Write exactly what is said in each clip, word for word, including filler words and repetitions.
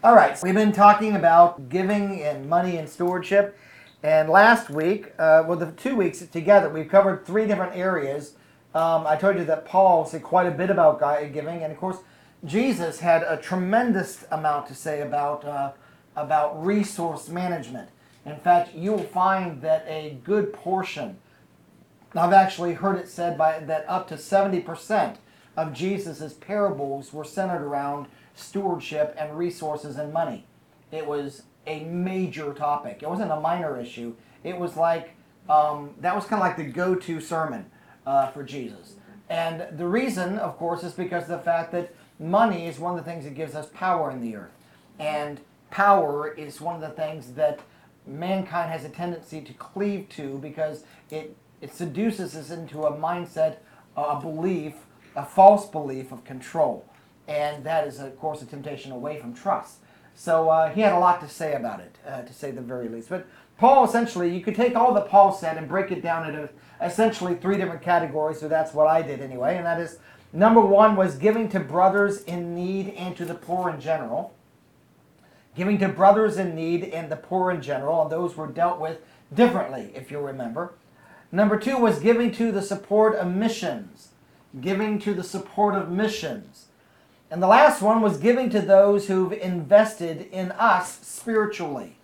All right, we've been talking about giving and money and stewardship. And last week, uh, well, the two weeks together, we've covered three different areas. Um, I told you that Paul said quite a bit about giving. And of course, Jesus had a tremendous amount to say about, uh, about resource management. In fact, you will find that a good portion, I've actually heard it said by that up to seventy percent of Jesus' parables were centered around stewardship and resources and money. It was a major topic. It wasn't a minor issue. It was like, um, that was kind of like the go-to sermon uh, for Jesus. And the reason, of course, is because of the fact that money is one of the things that gives us power in the earth. And power is one of the things that mankind has a tendency to cleave to because it, it seduces us into a mindset, a belief, a false belief of control. And that is, of course, a temptation away from trust. So uh, he had a lot to say about it, uh, to say the very least. But Paul, essentially, you could take all that Paul said and break it down into essentially three different categories, so that's what I did anyway. And that is, number one was giving to brothers in need and to the poor in general. Giving to brothers in need and the poor in general, and those were dealt with differently, if you remember. Number two was giving to the support of missions. Giving to the support of missions. And the last one was giving to those who've invested in us spiritually.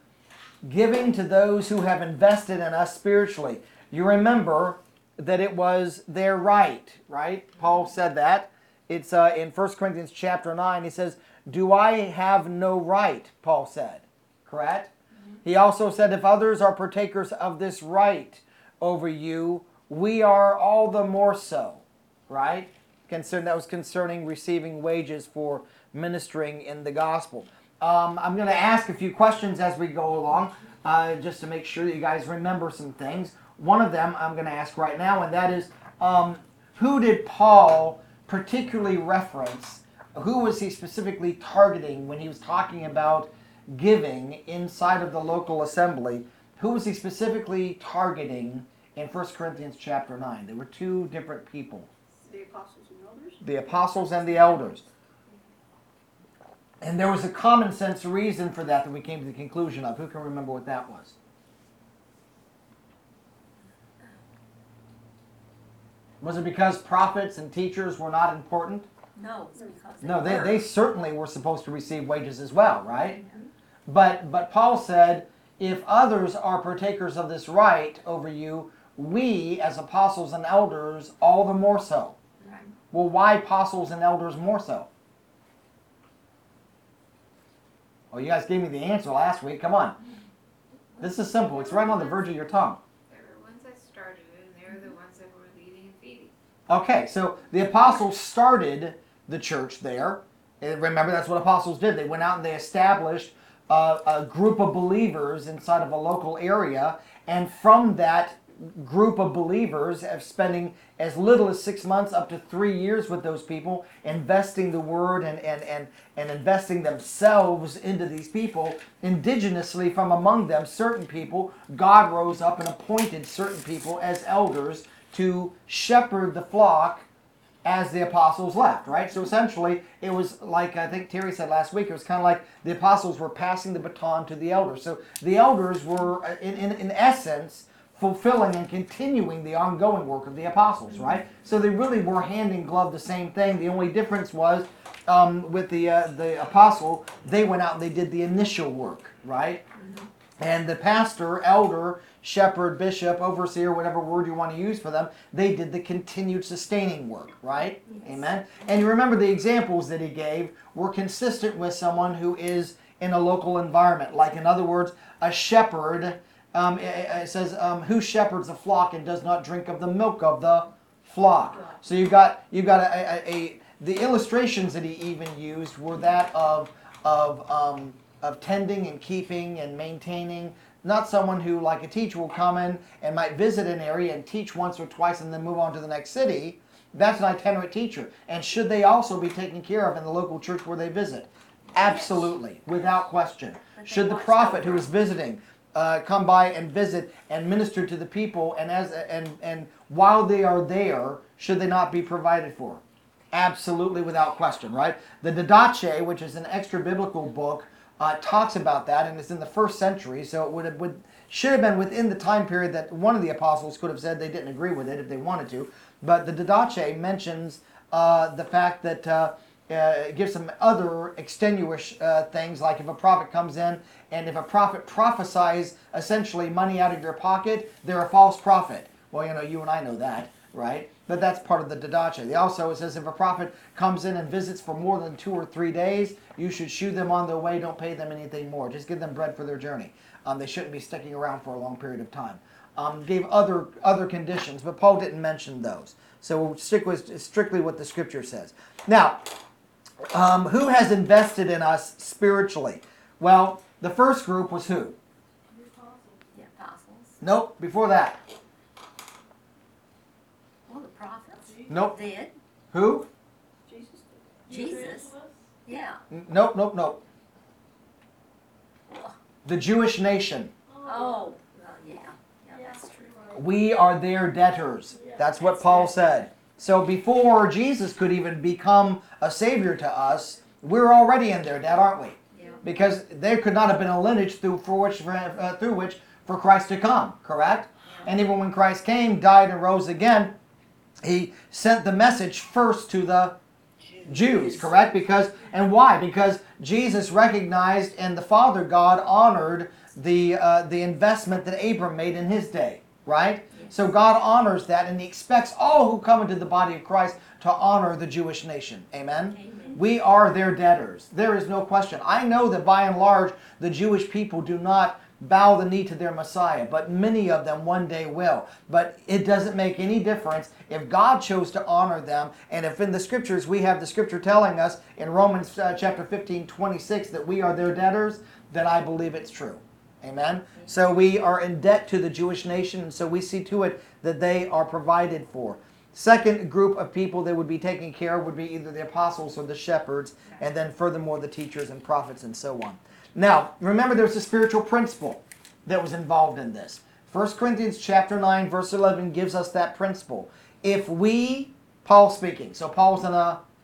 Giving to those who have invested in us spiritually. You remember that it was their right, right? Paul said that. It's uh, in First Corinthians chapter nine. He says, do I have no right, Paul said. Correct? Mm-hmm. He also said, if others are partakers of this right over you, we are all the more so. Right? Concern, that was concerning receiving wages for ministering in the gospel. Um, I'm going to ask a few questions as we go along, uh, just to make sure that you guys remember some things. One of them I'm going to ask right now, and that is, um, who did Paul particularly reference? Who was he specifically targeting when he was talking about giving inside of the local assembly? Who was he specifically targeting in First Corinthians chapter nine? There were two different people. The apostles and elders? The apostles and the elders. And there was a common sense reason for that that we came to the conclusion of. Who can remember what that was? Was it because prophets and teachers were not important? No, it's because they No, they, were. they certainly were supposed to receive wages as well, right? Mm-hmm. But, but Paul said, if others are partakers of this right over you, we as apostles and elders all the more so. Right. Well, why apostles and elders more so? Well, you guys gave me the answer last week. Come on. This is simple. It's right on the verge of your tongue. They're the ones that started it, and they're the ones that were leading and feeding. Okay, so the apostles started the church there. And remember, that's what apostles did. They went out and they established a, a group of believers inside of a local area. And from that group of believers, of spending as little as six months up to three years with those people, investing the word and, and, and, and investing themselves into these people, indigenously from among them, certain people, God rose up and appointed certain people as elders to shepherd the flock as the apostles left, right? So essentially, it was like, I think Terry said last week, it was kind of like the apostles were passing the baton to the elders. So the elders were, in, in, in essence, fulfilling and continuing the ongoing work of the apostles, right? So they really were hand in glove the same thing. The only difference was um, with the uh, the apostle, they went out and they did the initial work, right? Mm-hmm. And the pastor, elder, shepherd, bishop, overseer, whatever word you want to use for them, they did the continued sustaining work, right? Yes. Amen? And you remember the examples that he gave were consistent with someone who is in a local environment. Like, in other words, a shepherd. Um, it, it says, um, who shepherds the flock and does not drink of the milk of the flock. So you've got you've got a, a, a the illustrations that he even used were that of of um, of tending and keeping and maintaining. Not someone who, like a teacher, will come in and might visit an area and teach once or twice and then move on to the next city. That's an itinerant teacher. And should they also be taken care of in the local church where they visit? Absolutely, without question. Should the prophet who is visiting Uh, come by and visit and minister to the people, and as and and while they are there, should they not be provided for? Absolutely, without question, right? The Didache, which is an extra biblical book, uh, talks about that, and it's in the first century, so it would have would should have been within the time period that one of the apostles could have said they didn't agree with it if they wanted to. But the Didache mentions uh, the fact that uh, uh, it gives some other extenuous uh, things, like if a prophet comes in and if a prophet prophesies essentially money out of your pocket, they're a false prophet. Well, you know, you and I know that, right? But that's part of the Didache. They also, it says if a prophet comes in and visits for more than two or three days, you should shoo them on their way. Don't pay them anything more. Just give them bread for their journey. Um, they shouldn't be sticking around for a long period of time. Um, gave other other conditions, but Paul didn't mention those. So we'll stick with strictly what the Scripture says. Now, um, who has invested in us spiritually? Well, the first group was who? The apostles. Nope, before that. Well, the prophets. Nope. Did. Who? Jesus did. Jesus. Yeah. N- Nope, nope, nope. The Jewish nation. Oh, well, yeah. Yeah, that's true. We are their debtors. That's what Paul said. So before Jesus could even become a savior to us, we're already in their debt, aren't we? Yeah. Because there could not have been a lineage through for which uh, through which for Christ to come, correct? And even when Christ came, died, and rose again, he sent the message first to the Jews, correct? Because and why? Because Jesus recognized and the Father God honored the uh, the investment that Abram made in his day, right? So God honors that, and He expects all who come into the body of Christ to honor the Jewish nation. Amen? Amen. We are their debtors. There is no question. I know that by and large the Jewish people do not bow the knee to their Messiah, but many of them one day will. But it doesn't make any difference if God chose to honor them, and if in the Scriptures we have the Scripture telling us in Romans uh, chapter fifteen, twenty-six that we are their debtors, then I believe it's true. Amen? So we are in debt to the Jewish nation, and so we see to it that they are provided for. Second group of people that would be taken care of would be either the apostles or the shepherds, and then furthermore the teachers and prophets and so on. Now, remember there's a spiritual principle that was involved in this. First Corinthians chapter nine, verse eleven gives us that principle. If we, Paul speaking, so Paul's an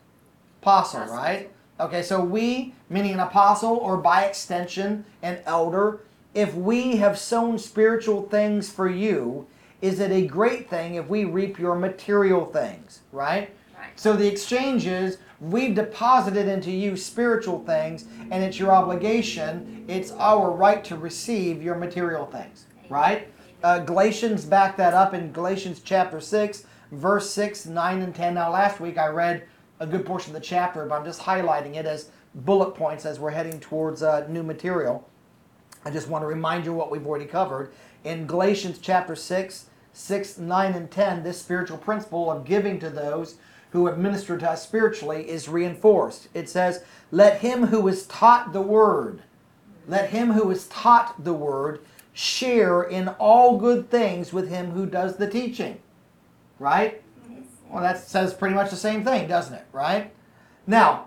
apostle, right? Okay, so we, meaning an apostle, or by extension, an elder, if we have sown spiritual things for you, is it a great thing if we reap your material things, right? Right. So the exchange is, we've deposited into you spiritual things, and it's your obligation, it's our right to receive your material things, right? Uh, Galatians back that up in Galatians chapter six, verse six, nine, and ten. Now last week I read a good portion of the chapter, but I'm just highlighting it as bullet points as we're heading towards uh, new material. I just want to remind you what we've already covered. In Galatians chapter six, six, nine, and ten, this spiritual principle of giving to those who have ministered to us spiritually is reinforced. It says, let him who is taught the word, let him who is taught the word share in all good things with him who does the teaching. Right? Well, that says pretty much the same thing, doesn't it? Right? Now,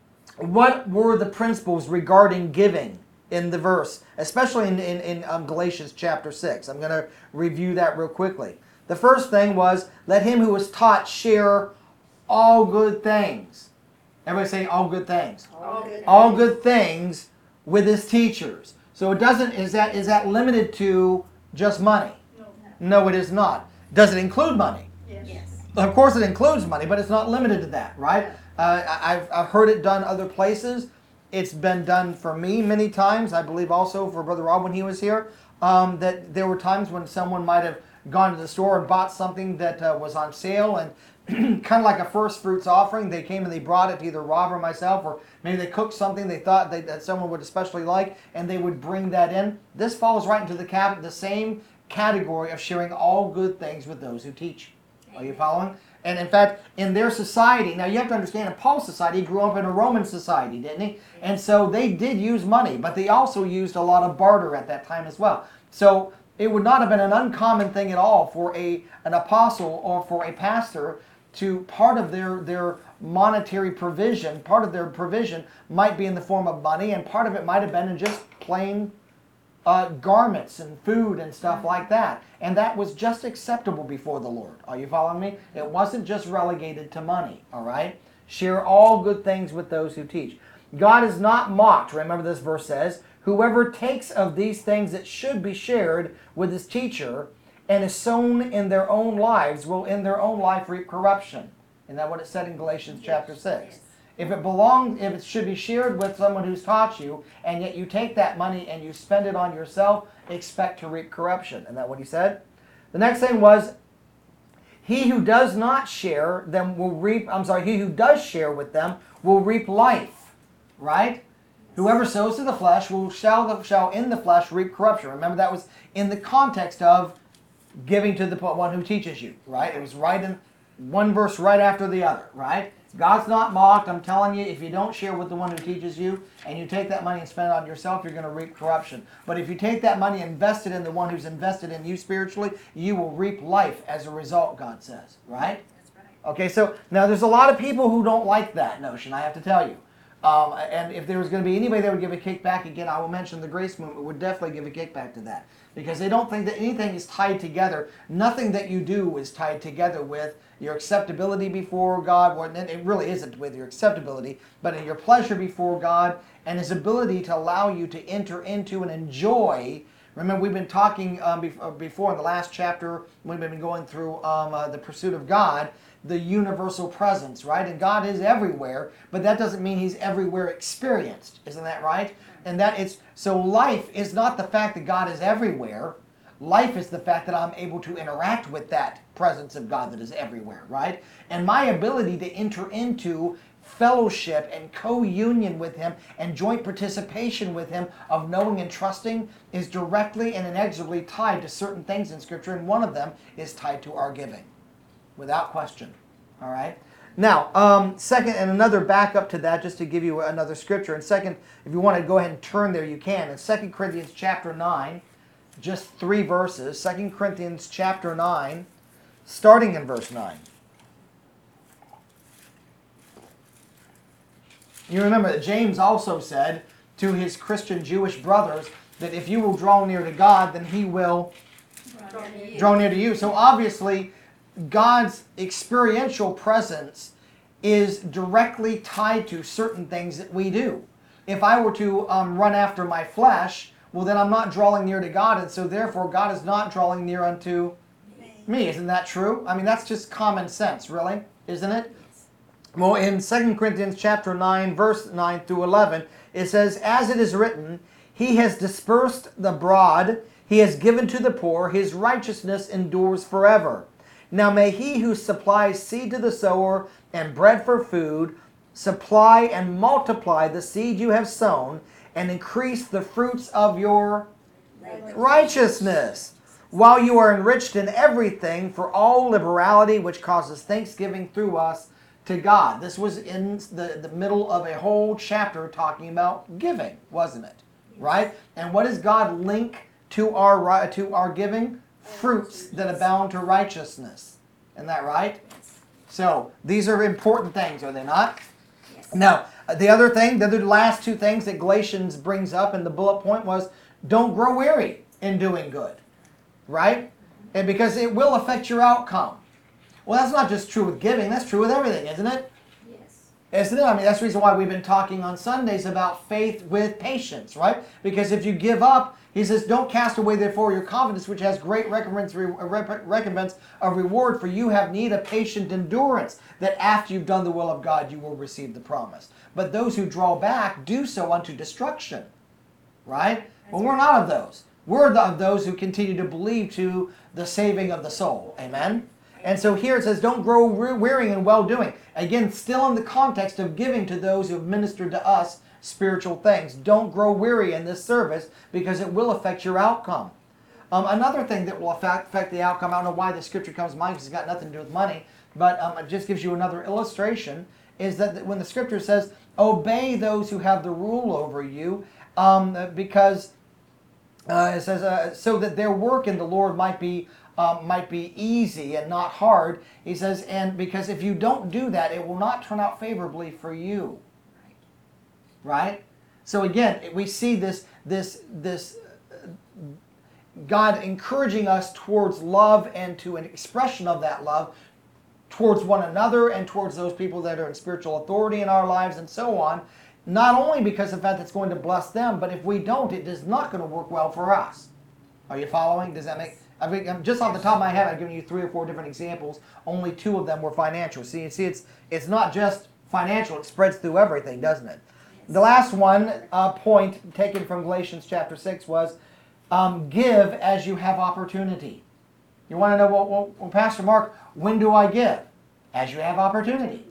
what were the principles regarding giving in the verse, especially in, in, in um, Galatians chapter six? I'm going to review that real quickly. The first thing was, let him who is taught share all good things. Everybody say all good things. All good. All good things with his teachers. So it doesn't, is that is that limited to just money? No. No, it is not. Does it include money? Yes. Yes. Of course it includes money, but it's not limited to that, right? Uh, I- I've, I've heard it done other places. It's been done for me many times. I believe also for Brother Rob when he was here, um, that there were times when someone might have gone to the store and bought something that uh, was on sale, and kind of like a first fruits offering, they came and they brought it to either Rob or myself, or maybe they cooked something they thought they, that someone would especially like, and they would bring that in. This falls right into the, cap- the same category of sharing all good things with those who teach. Are you following? And in fact, in their society, now you have to understand, in Paul's society, he grew up in a Roman society, didn't he? And so they did use money, but they also used a lot of barter at that time as well. So it would not have been an uncommon thing at all for a an apostle or for a pastor to, part of their, their monetary provision, part of their provision might be in the form of money, and part of it might have been in just plain uh, garments and food and stuff like that. And that was just acceptable before the Lord. Are you following me? It wasn't just relegated to money, all right? Share all good things with those who teach. God is not mocked. Remember, this verse says, whoever takes of these things that should be shared with his teacher and is sown in their own lives will in their own life reap corruption. Isn't that what it said in Galatians chapter six? If it belongs, if it should be shared with someone who's taught you, and yet you take that money and you spend it on yourself, expect to reap corruption. Isn't that what he said? The next thing was, he who does not share them will reap, I'm sorry, he who does share with them will reap life. Right? Whoever sows to the flesh will shall, shall in the flesh reap corruption. Remember, that was in the context of giving to the one who teaches you. Right? It was right in one verse right after the other. Right? God's not mocked. I'm telling you, if you don't share with the one who teaches you and you take that money and spend it on yourself, you're going to reap corruption. But if you take that money and invest it in the one who's invested in you spiritually, you will reap life as a result, God says. Right? That's right. Okay, so now there's a lot of people who don't like that notion, I have to tell you. Um, and if there was going to be anybody that would give a kickback, again, I will mention the Grace Movement would definitely give a kickback to that. Because they don't think that anything is tied together. Nothing that you do is tied together with your acceptability before God. Well, it really isn't with your acceptability, but in your pleasure before God and His ability to allow you to enter into and enjoy. Remember, we've been talking um, before in the last chapter, we've been going through um, uh, the pursuit of God, the universal presence, right? And God is everywhere, but that doesn't mean He's everywhere experienced. Isn't that right? And that it's, so life is not the fact that God is everywhere. Life is the fact that I'm able to interact with that presence of God that is everywhere, right? And my ability to enter into fellowship and co-union with Him and joint participation with Him of knowing and trusting is directly and inexorably tied to certain things in Scripture, and one of them is tied to our giving, without question. All right? Now, um, second, and another backup to that, just to give you another scripture. And second, if you want to go ahead and turn there, you can. In Second Corinthians chapter nine, just three verses. Second Corinthians chapter nine, starting in verse nine. You remember that James also said to his Christian Jewish brothers that if you will draw near to God, then He will Draw near to you. draw near to you. So obviously, God's experiential presence is directly tied to certain things that we do. If I were to um, run after my flesh, well, then I'm not drawing near to God, and so therefore God is not drawing near unto me. Isn't that true? I mean, that's just common sense, really, isn't it? Well, in Second Corinthians chapter nine, verse nine through eleven, it says, as it is written, He has dispersed the broad, He has given to the poor, His righteousness endures forever. Now may He who supplies seed to the sower and bread for food supply and multiply the seed you have sown and increase the fruits of your righteousness, while you are enriched in everything for all liberality, which causes thanksgiving through us to God. This was in the, the middle of a whole chapter talking about giving, wasn't it? Right? And what does God link to our, to our giving? Fruits that abound to righteousness. Isn't that right? Yes. So, these are important things, are they not? Yes. Now, the other thing, the other last two things that Galatians brings up in the bullet point was, don't grow weary in doing good. Right? And because it will affect your outcome. Well, that's not just true with giving, that's true with everything, isn't it? Yes. Isn't it? I mean, that's the reason why we've been talking on Sundays about faith with patience, right? Because if you give up, he says, don't cast away therefore your confidence, which has great recompense, recompense of reward, for you have need of patient endurance, that after you've done the will of God, you will receive the promise. But those who draw back do so unto destruction, right? Well, we're not of those. We're of those who continue to believe to the saving of the soul. Amen? And so here it says, don't grow weary in well-doing. Again, still in the context of giving to those who have ministered to us spiritual things. Don't grow weary in this service because it will affect your outcome. Um, another thing that will affect, affect the outcome, I don't know why the scripture comes to mind because it's got nothing to do with money, but um, it just gives you another illustration, is that when the scripture says, obey those who have the rule over you, um, because uh, it says, uh, so that their work in the Lord might be Um, might be easy and not hard. He says, and because if you don't do that, it will not turn out favorably for you. Right? So again, we see this, this, this uh, God encouraging us towards love and to an expression of that love towards one another and towards those people that are in spiritual authority in our lives and so on. Not only because of the fact that it's going to bless them, but if we don't, it is not going to work well for us. Are you following? Does that make... I mean, just off the top of my head, I've given you three or four different examples. Only two of them were financial. See, see, it's it's not just financial. It spreads through everything, doesn't it? The last one uh, point taken from Galatians chapter six was um, give as you have opportunity. You want to know, well, well, well, Pastor Mark, when do I give? As you have opportunity.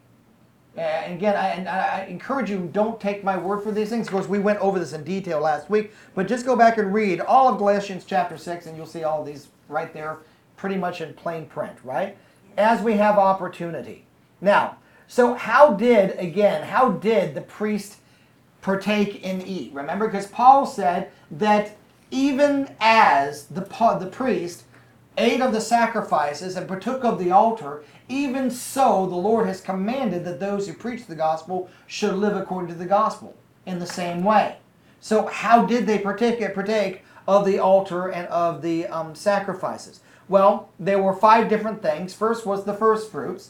Uh, and again, I, and I encourage you, don't take my word for these things. Of course, we went over this in detail last week, but just go back and read all of Galatians chapter six, and you'll see all of these right there, pretty much in plain print, right? As we have opportunity. Now, so how did, again, how did the priest partake and eat? Remember, because Paul said that even as the, the priest ate of the sacrifices and partook of the altar, even so the Lord has commanded that those who preach the gospel should live according to the gospel in the same way. So how did they partake, partake of the altar and of the um, sacrifices? Well, there were five different things. First was the first fruits.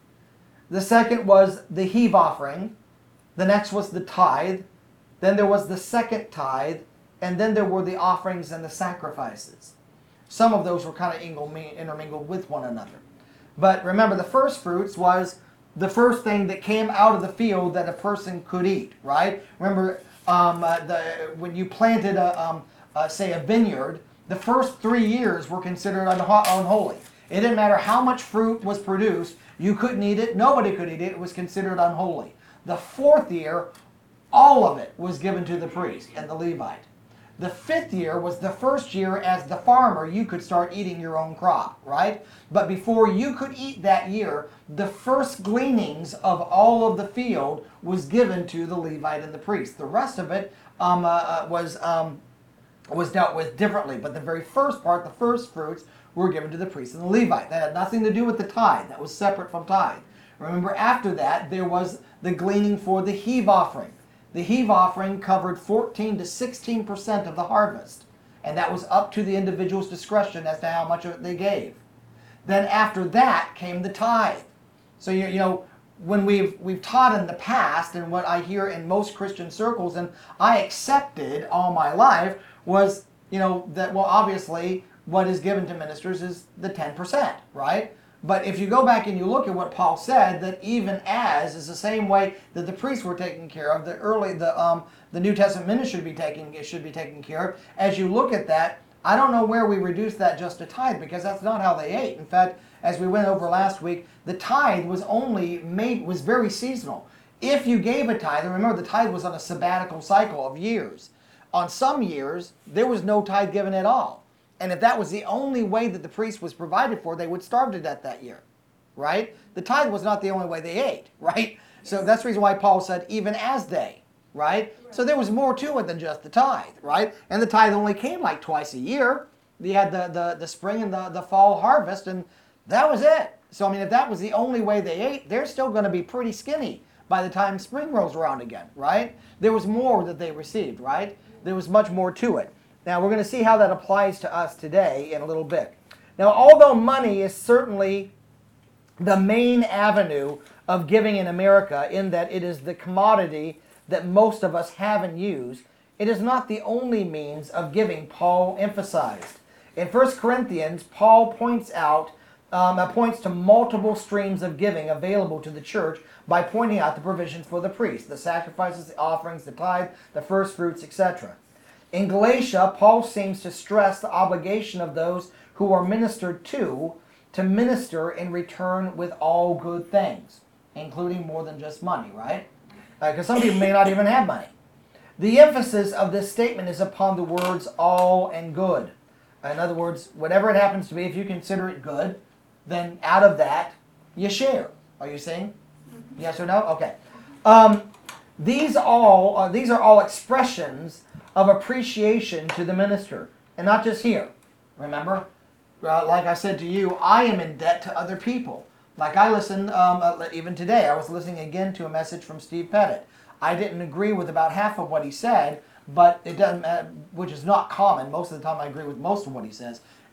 The second was the heave offering. The next was the tithe. Then there was the second tithe. And then there were the offerings and the sacrifices. Some of those were kind of intermingled with one another. But remember, the first fruits was the first thing that came out of the field that a person could eat, right? Remember, um, uh, the, when you planted, a, um, uh, say, a vineyard, the first three years were considered unha- unholy. It didn't matter how much fruit was produced. You couldn't eat it. Nobody could eat it. It was considered unholy. The fourth year, all of it was given to the priest and the Levite. The fifth year was the first year as the farmer you could start eating your own crop, right? But before you could eat that year, the first gleanings of all of the field was given to the Levite and the priest. The rest of it um, uh, was, um, was dealt with differently. But the very first part, the first fruits, were given to the priest and the Levite. That had nothing to do with the tithe. That was separate from tithe. Remember, after that, there was the gleaning for the heave offering. The heave offering covered fourteen to sixteen percent of the harvest, and that was up to the individual's discretion as to how much of it they gave. Then after that came the tithe. So you, you know, when we've we've taught in the past, and what I hear in most Christian circles, and I accepted all my life, was, you know, that, well, obviously what is given to ministers is the ten percent, right? But if you go back and you look at what Paul said, that even as is the same way that the priests were taken care of, the early the um the New Testament ministry should be taken should be taken care of. As you look at that, I don't know where we reduce that just to tithe, because that's not how they ate. In fact, as we went over last week, the tithe was only made was very seasonal. If you gave a tithe, and remember the tithe was on a sabbatical cycle of years. On some years, there was no tithe given at all. And if that was the only way that the priest was provided for, they would starve to death that year, right? The tithe was not the only way they ate, right? So that's the reason why Paul said, even as they, right? So there was more to it than just the tithe, right? And the tithe only came like twice a year. You had the, the, the spring and the, the fall harvest, and that was it. So, I mean, if that was the only way they ate, they're still going to be pretty skinny by the time spring rolls around again, right? There was more that they received, right? There was much more to it. Now, we're going to see how that applies to us today in a little bit. Now, although money is certainly the main avenue of giving in America, in that it is the commodity that most of us have and use, it is not the only means of giving Paul emphasized. In First Corinthians, Paul points out, um, uh, points to multiple streams of giving available to the church by pointing out the provisions for the priest, the sacrifices, the offerings, the tithe, the first fruits, et cetera. In Galatia, Paul seems to stress the obligation of those who are ministered to, to minister in return with all good things, including more than just money, right? Because uh, some people may not even have money. The emphasis of this statement is upon the words all and good. In other words, whatever it happens to be, if you consider it good, then out of that, you share. Are you saying? Mm-hmm. Yes or no? Okay. Um, these all uh, these are all expressions of appreciation to the minister, and not just here. Remember, uh, like I said to you, I am in debt to other people. Like I listened, um, uh, even today, I was listening again to a message from Steve Pettit. I didn't agree with about half of what he said, but it doesn't, uh, which is not common. Most of the time I agree with most of what he says.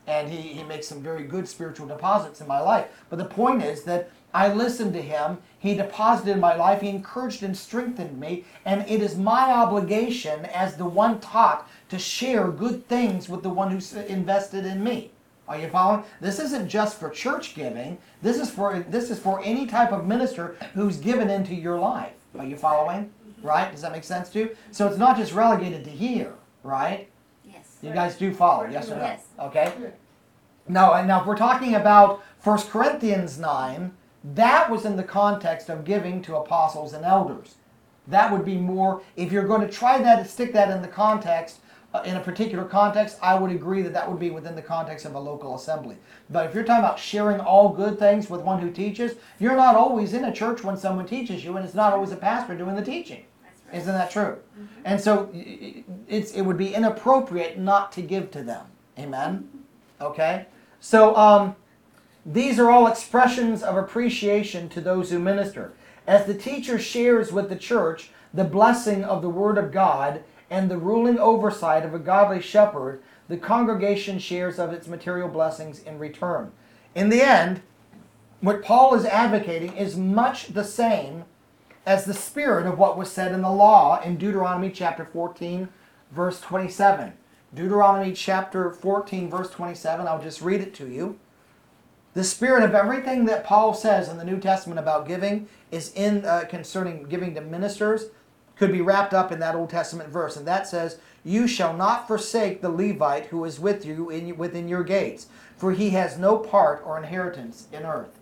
And he, he makes some very good spiritual deposits in my life. But the point is that I listened to him. He deposited in my life. He encouraged and strengthened me. And it is my obligation as the one taught to share good things with the one who's invested in me. Are you following? This isn't just for church giving. This is for this is for any type of minister who's given into your life. Are you following? Right? Does that make sense to you? So it's not just relegated to here, right? Yes. You guys do follow, yes or no? Yes. Okay? Now, and now if we're talking about First Corinthians nine, that was in the context of giving to apostles and elders. That would be more, if you're going to try that, stick that in the context, uh, in a particular context, I would agree that that would be within the context of a local assembly. But if you're talking about sharing all good things with one who teaches, you're not always in a church when someone teaches you, and it's not always a pastor doing the teaching. That's right. Isn't that true? Mhm. And so it's, it would be inappropriate not to give to them. Amen? Okay? So um, these are all expressions of appreciation to those who minister. As the teacher shares with the church the blessing of the Word of God and the ruling oversight of a godly shepherd, the congregation shares of its material blessings in return. In the end, what Paul is advocating is much the same as the spirit of what was said in the law in Deuteronomy chapter fourteen, verse twenty-seven. Deuteronomy chapter fourteen, verse twenty-seven, I'll just read it to you. The spirit of everything that Paul says in the New Testament about giving is in uh, concerning giving to ministers, could be wrapped up in that Old Testament verse. And that says, you shall not forsake the Levite who is with you in, within your gates, for he has no part or inheritance in earth.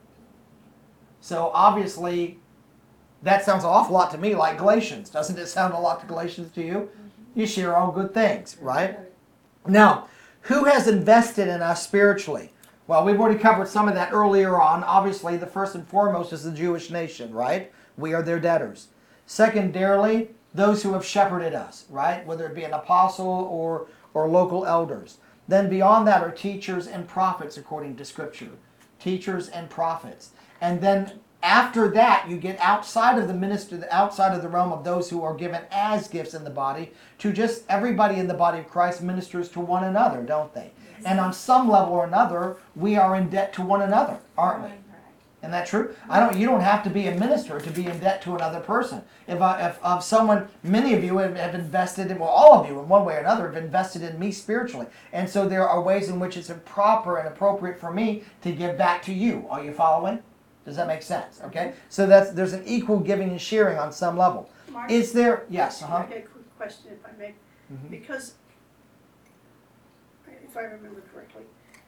So obviously, that sounds an awful lot to me like Galatians. Doesn't it sound a lot to Galatians to you? You share all good things, right? Now, who has invested in us spiritually? Well, we've already covered some of that earlier on. Obviously, the first and foremost is the Jewish nation, right? We are their debtors. Secondarily, those who have shepherded us, right? Whether it be an apostle or, or local elders. Then beyond that are teachers and prophets according to Scripture. Teachers and prophets. And then after that, you get outside of the minister, outside of the realm of those who are given as gifts in the body, to just everybody in the body of Christ ministers to one another, don't they? Yes. And on some level or another, we are in debt to one another, aren't we? Isn't that true? I don't. You don't have to be a minister to be in debt to another person. If I, if, if someone, many of you have, have invested in, well, all of you in one way or another have invested in me spiritually, and so there are ways in which it's proper and appropriate for me to give back to you. Are you following? Does that make sense? Okay. So that's there's an equal giving and sharing on some level. Mark, Is there? Yes. Uh-huh. I got a quick question, if I may, Mhm. because if I remember correctly,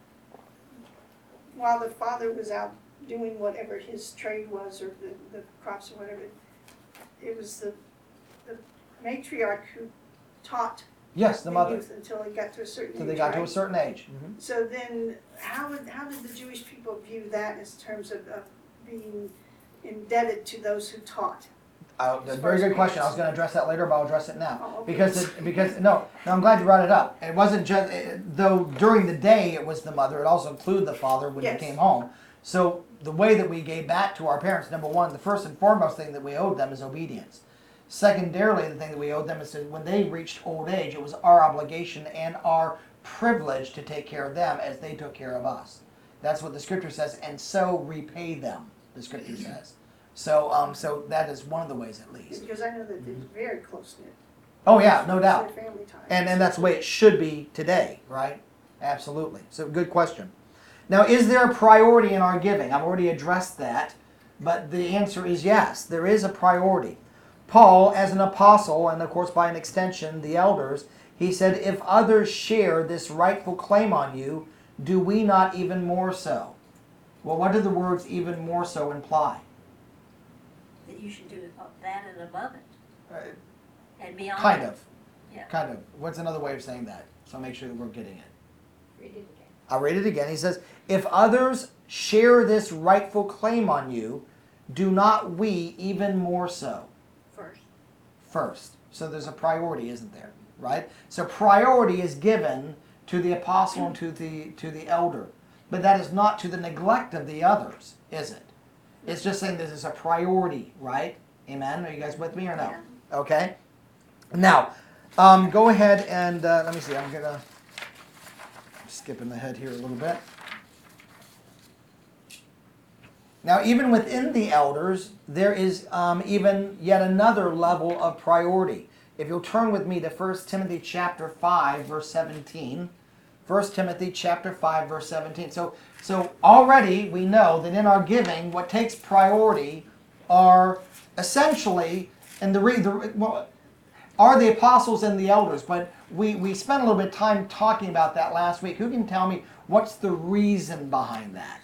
while the father was out doing whatever his trade was, or the, the crops or whatever, it was the the matriarch who taught Yes, the the mother. youth until he got to a certain So age, they got to a right? certain age. Mhm. So then, how would, how did the Jewish people view that in terms of, of being indebted to those who taught? Uh, As a far very as good parents. question. I was going to address that later, but I'll address it now. Oh, okay. Because it, because no, no, I'm glad you brought it up. It wasn't just it, though during the day it was the mother. It also included the father when Yes. he came home. So the way that we gave back to our parents, number one, the first and foremost thing that we owed them is obedience. Secondarily, the thing that we owed them is that when they reached old age, it was our obligation and our privilege to take care of them as they took care of us. That's what the Scripture says, and so repay them. The Scripture says. So, um, so that is one of the ways, at least. Because I know that it's very close knit. Oh yeah, no doubt. Their family ties. And and that's the way it should be today, right? Absolutely. So good question. Now, is there a priority in our giving? I've already addressed that, but the answer is yes. There is a priority. Paul, as an apostle, and of course by an extension, the elders, he said, if others share this rightful claim on you, do we not even more so? Well, what do the words even more so imply? That you should do that and above it. Uh, And beyond. kind of. Yeah. Kind of. What's another way of saying that? So make sure that we're getting it. Read it again. I'll read it again. He says, if others share this rightful claim on you, do not we even more so? First. First. So there's a priority, isn't there? Right? So priority is given to the apostle and to the to the elder. But that is not to the neglect of the others, is it? It's just saying this is a priority, right? Amen? Are you guys with me or no? Yeah. Okay. Now, um, go ahead and, uh, let me see, I'm going to skipping ahead here a little bit. Now, even within the elders, there is um, even yet another level of priority. If you'll turn with me to First Timothy chapter five, verse seventeen. First Timothy chapter five, verse seventeen. So, so already we know that in our giving, what takes priority are essentially, and the, re, the well, are the apostles and the elders. But we, we spent a little bit of time talking about that last week. Who can tell me what's the reason behind that?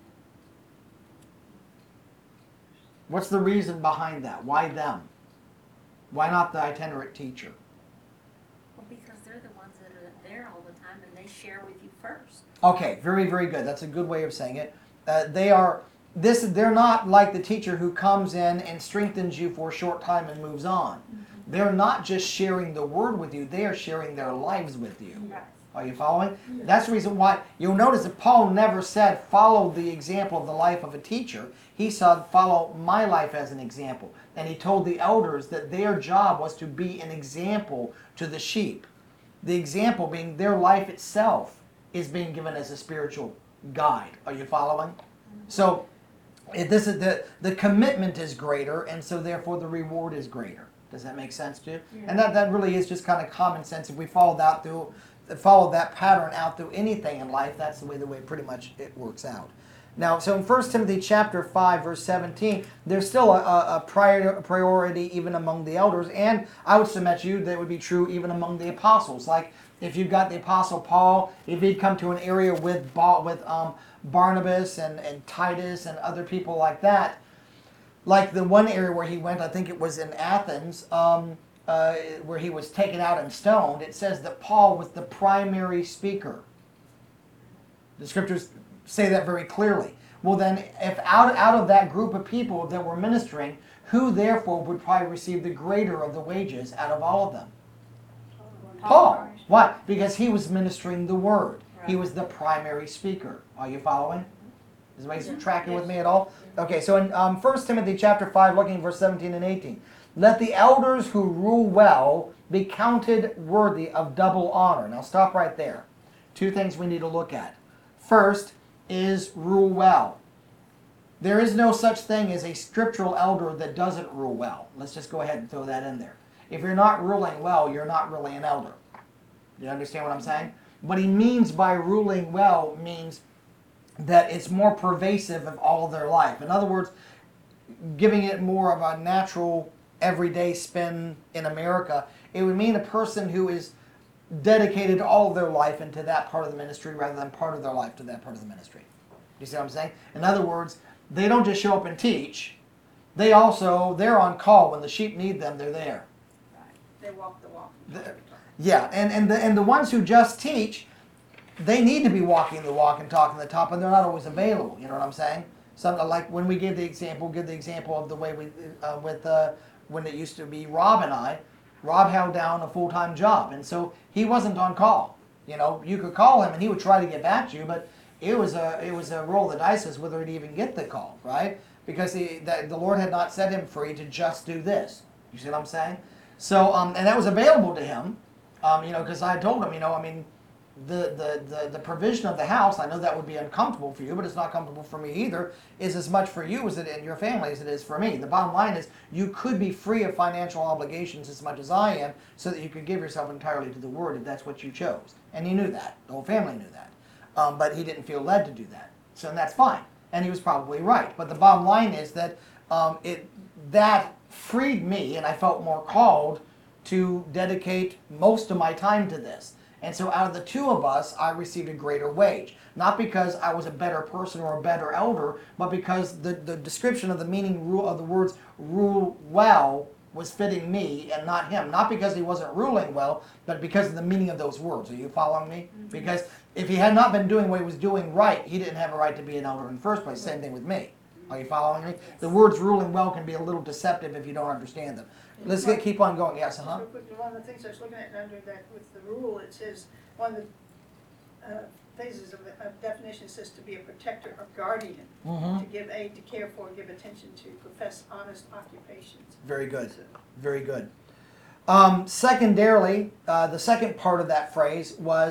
What's the reason behind that? Why them? Why not the itinerant teacher? Well, because they're the ones that are there all the time and they share with you first. Okay, very, very good. That's a good way of saying it. Uh, they are this. They're not like the teacher who comes in and strengthens you for a short time and moves on. Mm-hmm. They're not just sharing the word with you. They are sharing their lives with you. Yes. Are you following? Yes. That's the reason why you'll notice that Paul never said follow the example of the life of a teacher. He said follow my life as an example. And he told the elders that their job was to be an example to the sheep. The example being their life itself is being given as a spiritual guide. Are you following? Mm-hmm. So it, this is the, the commitment is greater, and so therefore the reward is greater. Does that make sense to you? Yeah. And that, that really is just kind of common sense. If we follow that through, follow that pattern out through anything in life, that's the way the way pretty much it works out. Now, so in First Timothy chapter five, verse seventeen, there's still a, a, a prior, priority even among the elders, and I would submit to you that would be true even among the apostles. Like if you've got the apostle Paul, if he'd come to an area with with um, Barnabas and, and Titus and other people like that, like the one area where he went, I think it was in Athens, um, uh, where he was taken out and stoned, it says that Paul was the primary speaker. The scriptures say that very clearly. Well then, if out, out of that group of people that were ministering, who therefore would probably receive the greater of the wages out of all of them? Paul. Why? Because he was ministering the word. He was the primary speaker. Are you following? Is anybody tracking with me at all? Okay, so in um, First Timothy chapter five, looking at verse seventeen and eighteen. Let the elders who rule well be counted worthy of double honor. Now stop right there. Two things we need to look at. First is rule well. There is no such thing as a scriptural elder that doesn't rule well. Let's just go ahead and throw that in there. If you're not ruling well, you're not really an elder. You understand what I'm saying? What he means by ruling well means that it's more pervasive of all of their life. In other words, giving it more of a natural, everyday spin in America, it would mean a person who is dedicated all of their life into that part of the ministry rather than part of their life to that part of the ministry. You see what I'm saying? In other words, they don't just show up and teach. They also, they're on call. When the sheep need them, they're there. Right. They walk the walk. The, yeah, and, and, the, and the ones who just teach, they need to be walking the walk and talking the talk, and they're not always available. You know what I'm saying? Something like when we give the example, give the example of the way we, uh, with, uh, when it used to be Rob and I, Rob held down a full-time job, and so he wasn't on call. You know, you could call him and he would try to get back to you, but it was a it was a roll of the dice as whether he'd even get the call, right? Because the, the the Lord had not set him free to just do this. You see what I'm saying? So, um, and that was available to him, um, you know, because I told him, you know, I mean, the, the, the, the provision of the house, I know that would be uncomfortable for you, but it's not comfortable for me either, is as much for you as it and your family as it is for me. The bottom line is you could be free of financial obligations as much as I am so that you could give yourself entirely to the Word if that's what you chose. And he knew that. The whole family knew that. Um, but he didn't feel led to do that. So and that's fine. And he was probably right. But the bottom line is that um, it that freed me, and I felt more called to dedicate most of my time to this. And so out of the two of us, I received a greater wage. Not because I was a better person or a better elder, but because the, the description of the meaning rule of the words rule well was fitting me and not him. Not because he wasn't ruling well, but because of the meaning of those words. Are you following me? Mm-hmm. Because if he had not been doing what he was doing right, he didn't have a right to be an elder in the first place. Same thing with me. Are you following me? The words ruling well can be a little deceptive if you don't understand them. Let's get, keep on going. Yes, uh-huh. One of the things I was looking at under that with the rule, it says, one of the uh, phases of the of definition says to be a protector or guardian, mm-hmm. to give aid, to care for, give attention to, profess honest occupations. Very good. Very good. Um, secondarily, uh, the second part of that phrase was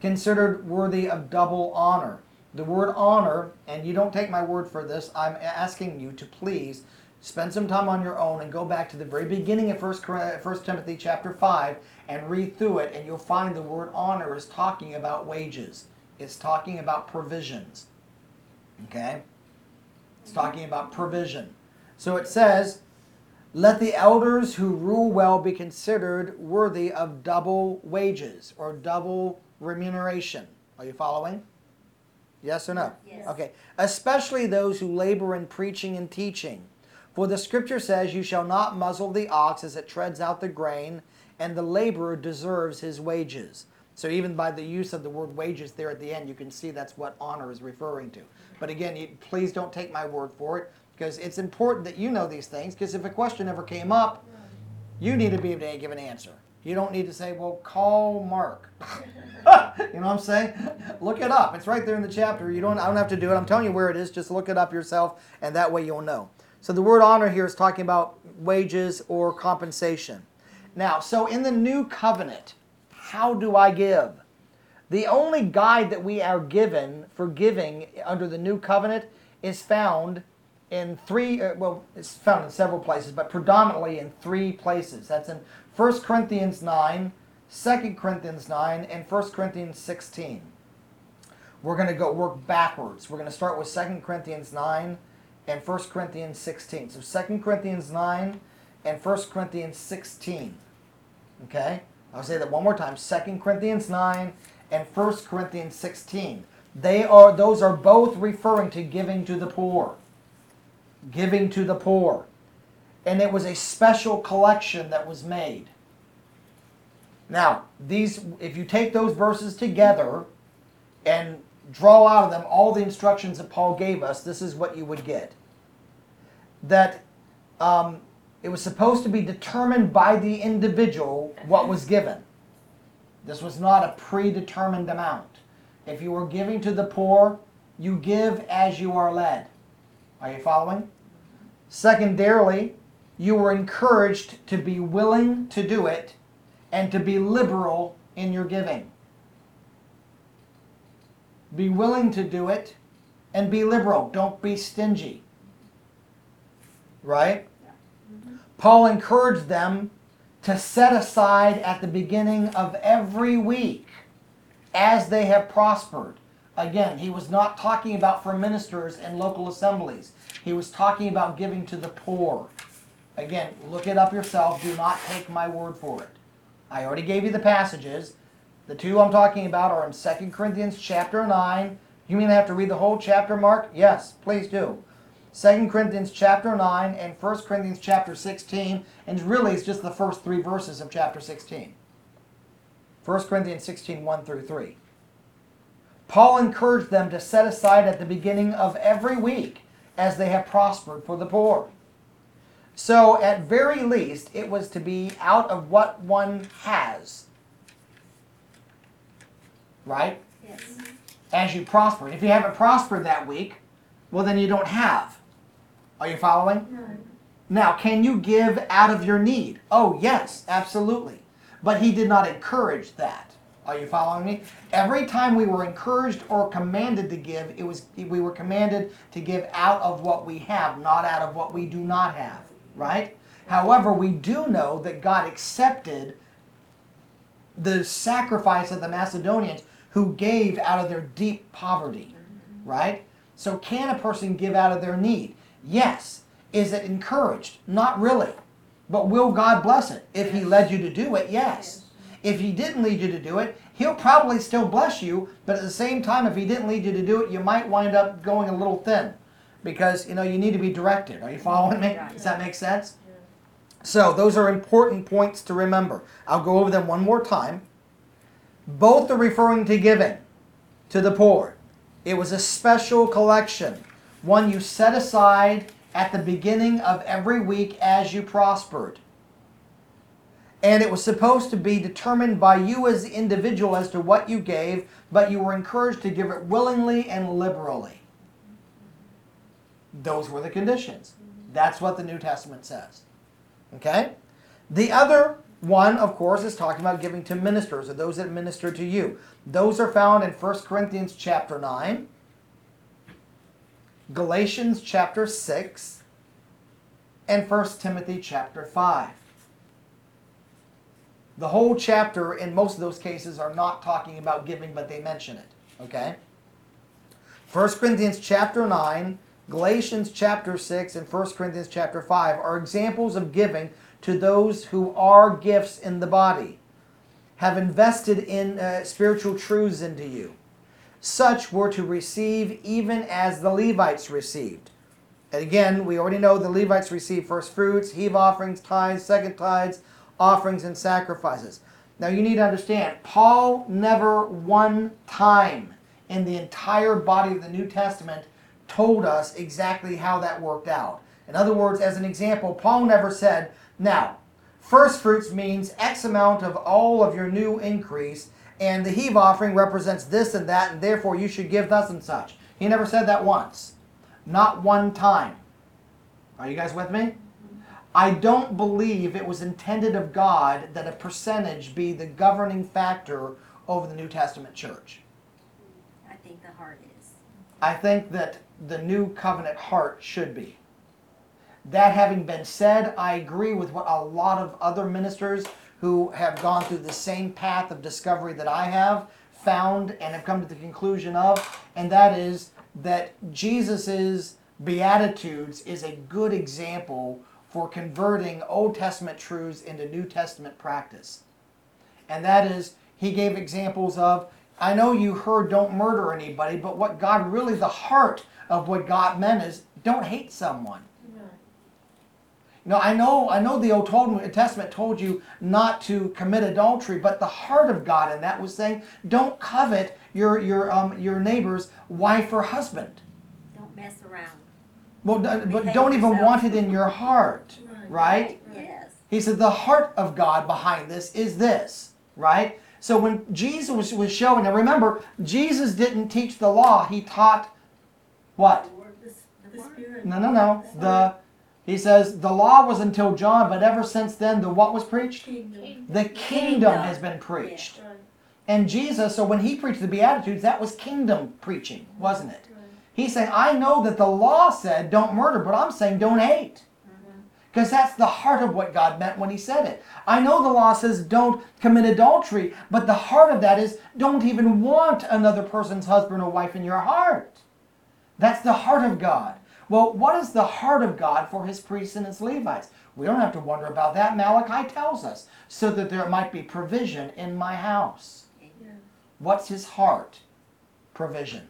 considered worthy of double honor. The word honor, and you don't take my word for this, I'm asking you to please spend some time on your own and go back to the very beginning of First Timothy chapter five and read through it, and you'll find the word honor is talking about wages. It's talking about provisions. Okay? It's talking about provision. So it says, let the elders who rule well be considered worthy of double wages or double remuneration. Are you following? Yes or no? Yes. Okay. Especially those who labor in preaching and teaching. For the scripture says, you shall not muzzle the ox as it treads out the grain, and the laborer deserves his wages. So even by the use of the word wages there at the end, you can see that's what honor is referring to. But again, you, please don't take my word for it, because it's important that you know these things, because if a question ever came up, you need to be able to give an answer. You don't need to say, well, call Mark. You know what I'm saying? Look it up. It's right there in the chapter. You don't, I don't have to do it. I'm telling you where it is. Just look it up yourself, and that way you'll know. So the word honor here is talking about wages or compensation. Now, so in the new covenant, how do I give? The only guide that we are given for giving under the new covenant is found in three, uh, well, it's found in several places, but predominantly in three places. That's in First Corinthians nine, Second Corinthians nine, and First Corinthians sixteen. We're going to go work backwards. We're going to start with Second Corinthians nine and First Corinthians sixteen. So Second Corinthians nine and First Corinthians sixteen. Okay? I'll say that one more time. Second Corinthians nine and First Corinthians sixteen. They are, those are both referring to giving to the poor. Giving to the poor. And it was a special collection that was made. Now, these, if you take those verses together and draw out of them all the instructions that Paul gave us, this is what you would get. That um, it was supposed to be determined by the individual what was given. This was not a predetermined amount. If you were giving to the poor, you give as you are led. Are you following? Secondarily, you were encouraged to be willing to do it and to be liberal in your giving. Be willing to do it and be liberal. Don't be stingy. Right? Mm-hmm. Paul encouraged them to set aside at the beginning of every week as they have prospered. Again, he was not talking about for ministers and local assemblies. He was talking about giving to the poor. Again, look it up yourself. Do not take my word for it. I already gave you the passages. The two I'm talking about are in Second Corinthians chapter nine. You mean I have to read the whole chapter, Mark? Yes, please do. Second Corinthians chapter nine and First Corinthians chapter sixteen. And really, it's just the first three verses of chapter sixteen. First Corinthians sixteen, one through three. Paul encouraged them to set aside at the beginning of every week as they have prospered for the poor. So, at very least, it was to be out of what one has. Right? Yes. As you prosper. If you haven't prospered that week, well, then you don't have. Are you following? No. Now, can you give out of your need? Oh, yes, absolutely. But he did not encourage that. Are you following me? Every time we were encouraged or commanded to give, it was we were commanded to give out of what we have, not out of what we do not have. Right? However, we do know that God accepted the sacrifice of the Macedonians who gave out of their deep poverty. Right? So can a person give out of their need? Yes. Is it encouraged? Not really. But will God bless it? If he led you to do it, yes. If he didn't lead you to do it, he'll probably still bless you, but at the same time, if he didn't lead you to do it, you might wind up going a little thin. Because, you know, you need to be directed. Are you following me? Does that make sense? So, those are important points to remember. I'll go over them one more time. Both are referring to giving to the poor. It was a special collection, one you set aside at the beginning of every week as you prospered. And it was supposed to be determined by you as the individual as to what you gave, but you were encouraged to give it willingly and liberally. Those were the conditions. That's what the New Testament says. Okay? The other One, of course, is talking about giving to ministers, or those that minister to you. Those are found in First Corinthians chapter nine, Galatians chapter six, and First Timothy chapter five. The whole chapter, in most of those cases, are not talking about giving, but they mention it. Okay? First Corinthians chapter nine, Galatians chapter six, and First Corinthians chapter five are examples of giving to those who are gifts in the body, have invested in uh, spiritual truths into you. Such were to receive even as the Levites received. And again, we already know the Levites received first fruits, heave offerings, tithes, second tithes, offerings, and sacrifices. Now you need to understand, Paul never one time in the entire body of the New Testament told us exactly how that worked out. In other words, as an example, Paul never said, now, first fruits means X amount of all of your new increase, and the heave offering represents this and that, and therefore you should give thus and such. He never said that once. Not one time. Are you guys with me? I don't believe it was intended of God that a percentage be the governing factor over the New Testament church. I think the heart is. I think that the new covenant heart should be. That having been said, I agree with what a lot of other ministers who have gone through the same path of discovery that I have found and have come to the conclusion of, and that is that Jesus's Beatitudes is a good example for converting Old Testament truths into New Testament practice. And that is, he gave examples of, I know you heard don't murder anybody, but what God really, the heart of what God meant is, don't hate someone. You know, I know, I know the Old Testament told you not to commit adultery, but the heart of God in that was saying, don't covet your your um your neighbor's wife or husband. Don't mess around. Well, but Behave don't even yourself. want it in your heart, right? Yes. He said the heart of God behind this is this, right? So when Jesus was, was showing, now remember, Jesus didn't teach the law, he taught what? The Spirit. No, no, no. The He says the law was until John, but ever since then, the what was preached? Kingdom. The kingdom has been preached. Right. And Jesus, so when he preached the Beatitudes, that was kingdom preaching, wasn't it? He's saying, I know that the law said don't murder, but I'm saying don't hate. Because that's the heart of what God meant when he said it. I know the law says don't commit adultery, but the heart of that is don't even want another person's husband or wife in your heart. That's the heart of God. Well, what is the heart of God for his priests and his Levites? We don't have to wonder about that. Malachi tells us, so that there might be provision in my house. What's his heart? Provision.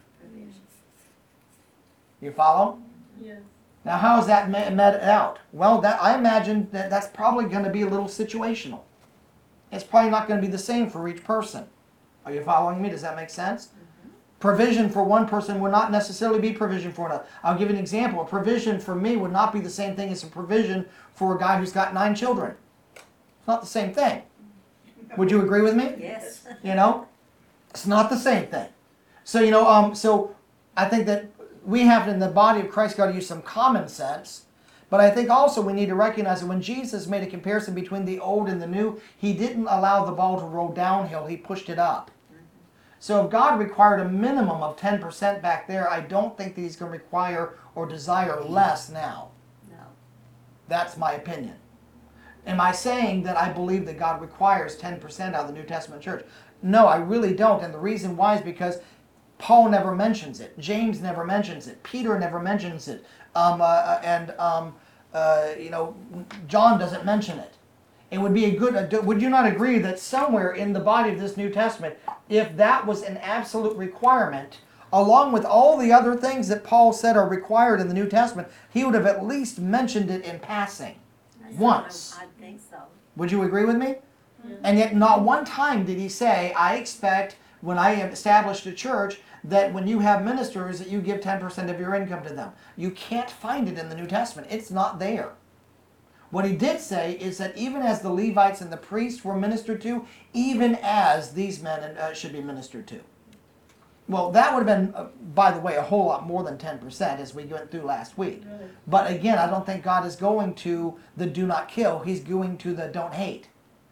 You follow? Yes. Now, how is that met out? Well, that I imagine that that's probably going to be a little situational. It's probably not going to be the same for each person. Are you following me? Does that make sense? Mm-hmm. Provision for one person would not necessarily be provision for another. I'll give you an example. A provision for me would not be the same thing as a provision for a guy who's got nine children. It's not the same thing. Would you agree with me? Yes. You know? It's not the same thing. So, you know, um, so I think that we have in the body of Christ got to use some common sense, but I think also we need to recognize that when Jesus made a comparison between the old and the new, he didn't allow the ball to roll downhill, he pushed it up. So if God required a minimum of ten percent back there, I don't think that he's going to require or desire less now. No. That's my opinion. Am I saying that I believe that God requires ten percent out of the New Testament church? No, I really don't, and the reason why is because Paul never mentions it. James never mentions it. Peter never mentions it. Um, uh, and, um, uh, you know, John doesn't mention it. It would be a good, uh, would you not agree that somewhere in the body of this New Testament, if that was an absolute requirement, along with all the other things that Paul said are required in the New Testament, he would have at least mentioned it in passing. Once. I, I think so. Would you agree with me? Yeah. And yet not one time did he say, I expect when I have established a church that when you have ministers that you give ten percent of your income to them. You can't find it in the New Testament. It's not there. What he did say is that even as the Levites and the priests were ministered to, even as these men uh, should be ministered to. Well, that would have been, uh, by the way, a whole lot more than ten percent as we went through last week. Really? But again, I don't think God is going to the do not kill. He's going to the don't hate.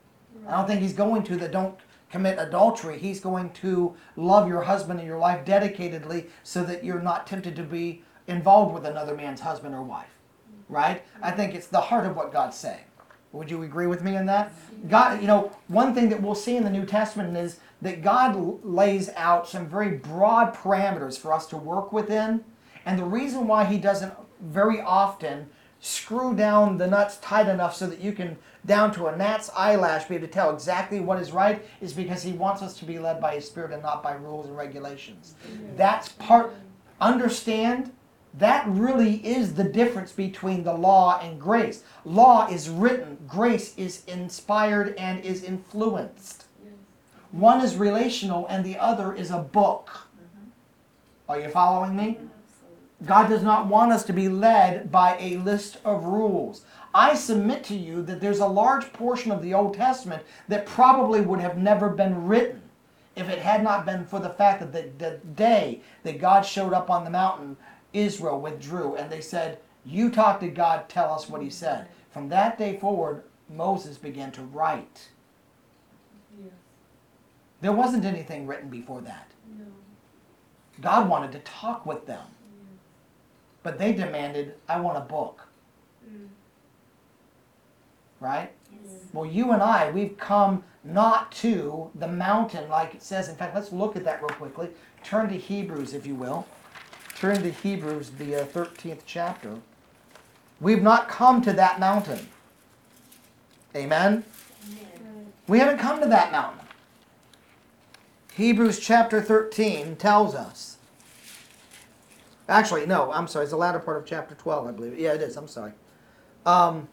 I don't think he's going to that don't commit adultery. He's going to love your husband and your wife dedicatedly so that you're not tempted to be involved with another man's husband or wife. Right? I think it's the heart of what God's saying. Would you agree with me on that? God, you know, one thing that we'll see in the New Testament is that God l- lays out some very broad parameters for us to work within. And the reason why he doesn't very often screw down the nuts tight enough so that you can, down to a gnat's eyelash, be able to tell exactly what is right is because he wants us to be led by his Spirit and not by rules and regulations. That's part, understand, that really is the difference between the law and grace. Law is written, grace is inspired and is influenced. One is relational and the other is a book. Are you following me? God does not want us to be led by a list of rules. I submit to you that there's a large portion of the Old Testament that probably would have never been written if it had not been for the fact that the, the day that God showed up on the mountain, Israel withdrew and they said, you talk to God, tell us what he said. From that day forward, Moses began to write. Yes. There wasn't anything written before that. No. God wanted to talk with them. Yes. But they demanded, I want a book. Mm. Right? Yes. Well, you and I, we've come not to the mountain like it says. In fact, let's look at that real quickly. Turn to Hebrews, if you will. Turn to Hebrews, the uh, thirteenth chapter. We've not come to that mountain. Amen? Amen. We haven't come to that mountain. Hebrews chapter thirteen tells us. Actually, no, I'm sorry. It's the latter part of chapter twelve, I believe. Yeah, it is. I'm sorry. Um,